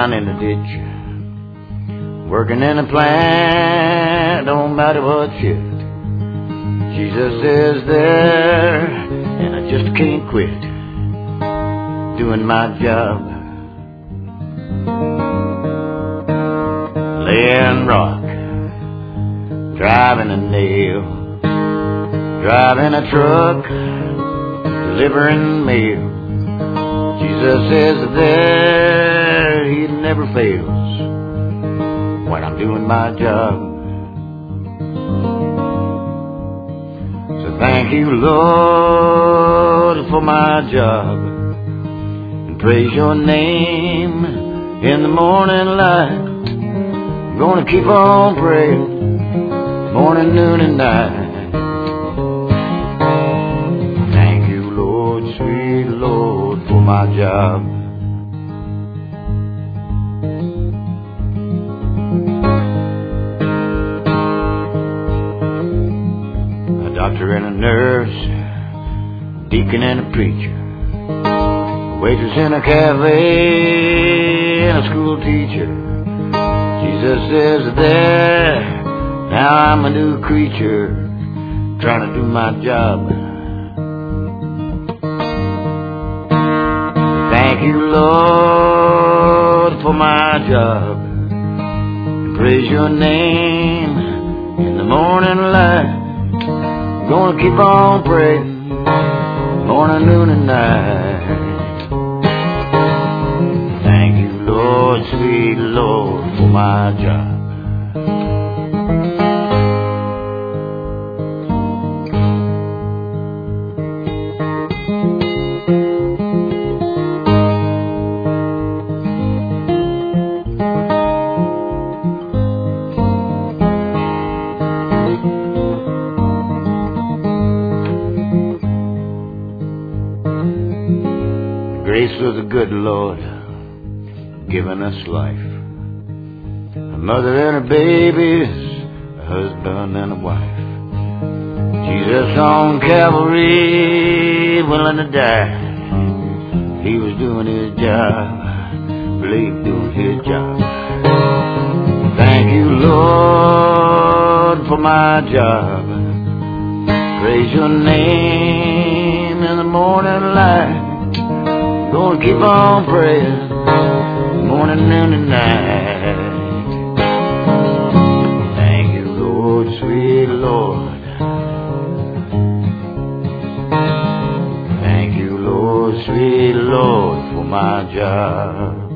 down in the ditch, working in a plant, don't matter what shift. Jesus is there, and I just can't quit doing my job. Laying rock, driving a nail, driving a truck, delivering mail. Jesus is there, He never fails when I'm doing my job. So thank you, Lord, for my job, and praise your name in the morning light. I'm gonna keep on praying morning, noon, and night. Thank you, Lord, sweet Lord, for my job. A doctor and a nurse, a deacon and a preacher, a waitress in a cafe, and a school teacher. Jesus is there, now I'm a new creature, trying to do my job. Thank you, Lord, for my job, and praise your name in the morning light. I'm gonna keep on praying morning, noon, and night. Thank you, Lord, sweet Lord, for my job. Grace of the good Lord, giving us life, a mother and her babies, a husband and a wife. Jesus on Calvary, willing to die. He was doing his job, believe doing his job. Thank you, Lord, for my job. Praise your name in the morning light. Gonna keep on praying morning, noon, and night. Thank you, Lord, sweet Lord. Thank you, Lord, sweet Lord, for my job.